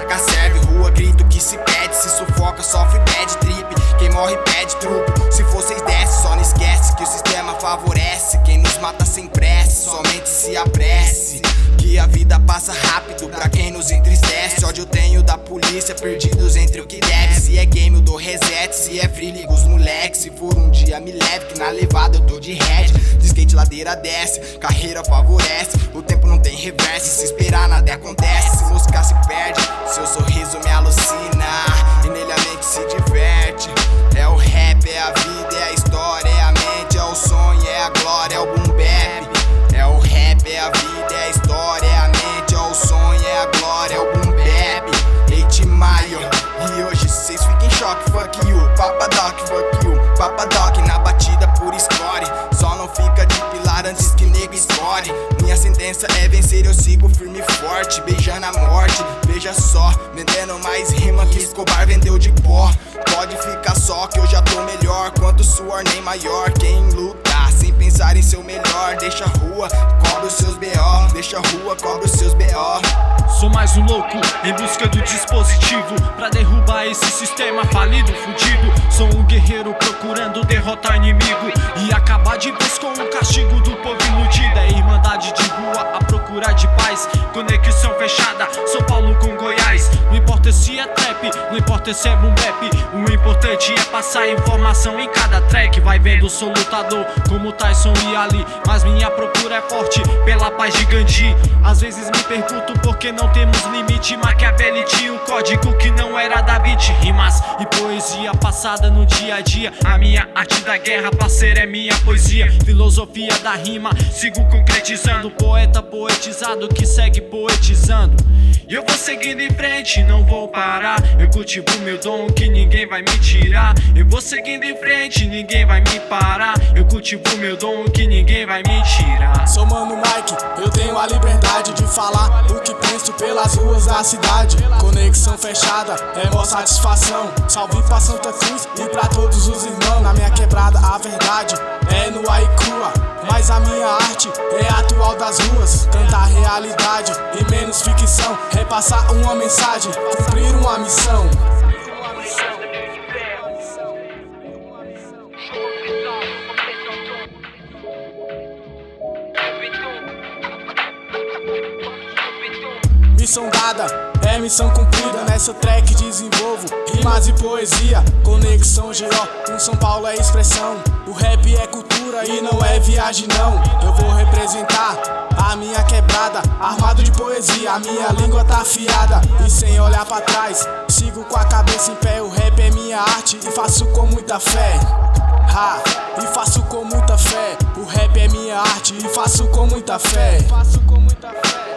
marca serve, rua grito que se pede, se sufoca, sofre bad trip, quem morre pede truco. Se vocês desce, só não esquece que o sistema favorece quem nos mata sem prece, somente se apresse. Que a vida passa rápido pra quem nos entristece. Ódio eu tenho da polícia, perdidos entre o que deve. Se é game eu dou reset, se é free liga os moleques. Se for um dia me leve, que na levada eu tô de head. De skate ladeira desce, carreira favorece. O tempo não tem reverse, se esperar nada acontece. Se música se perde, seu sorriso me alucina e nele a mente se diverte. É o rap, é a vida, é a história, é a mente, é o sonho, é a glória, é o boom bap. É o rap, é a vida, é a história, é a mente, é o sonho, é a glória, é o boom bap. 8 Maio, e hoje cês ficam em choque, fuck you, Papadoc, fuck you, Papadoc na batida por score. Só não fica de pilar antes que nego escore. Minha sentença é vencer, eu sigo firme e forte, beijando a morte. Veja só, vendendo mais rima que Escobar vendeu de pó. Pode ficar só que eu já tô melhor, quanto suor nem maior. Quem luta sem pensar em seu melhor, deixa a rua, cobra os seus B.O. Deixa a rua, cobra os seus B.O. Sou mais um louco em busca do dispositivo pra derrubar esse sistema falido, fudido. Sou um guerreiro procurando derrotar inimigo e acabar de vez com o castigo do povo iludido. É irmandade de rua a procurar de paz, conexão fechada, São Paulo com Goiás. Não importa se é trap, não importa se é boom bap, o importante é passar informação em cada track. Vai vendo, sou lutador como Tyson e Ali, mas minha procura é forte pela paz de Gandhi. Às vezes me pergunto por que não temos limite. Maquiavelli tinha um código que não era da beat. Rimas e poesia passada no dia a dia. A minha arte da guerra, parceiro, é minha poesia. Filosofia da rima, sigo concretizando. Poeta poetizado que segue poetizando. E eu vou seguindo em frente, não vou parar. Eu cultivo meu dom que ninguém vai me tirar. Eu vou seguindo em frente, ninguém vai me parar. Eu cultivo meu dom que ninguém vai me tirar. Sou Mano Mike, eu tenho a liberdade de falar o que penso pelas ruas da cidade. Conexão fechada, é mó satisfação. Salve pra Santa Cruz e pra todos os irmãos. Na minha quebrada a verdade é nua e crua, mas a minha arte é a atual das ruas. Cantar realidade e menos ficção, repassar uma mensagem, cumprir uma missão. Missão dada, é missão cumprida. Nessa track desenvolvo rimas e poesia. Conexão geral, com São Paulo é expressão. O rap é cultura e não é viagem não. Eu vou representar a minha quebrada, armado de poesia. A minha língua tá afiada e sem olhar pra trás, sigo com a cabeça em pé. O rap é minha arte e faço com muita fé. E faço com muita fé. O rap é minha arte e faço com muita fé.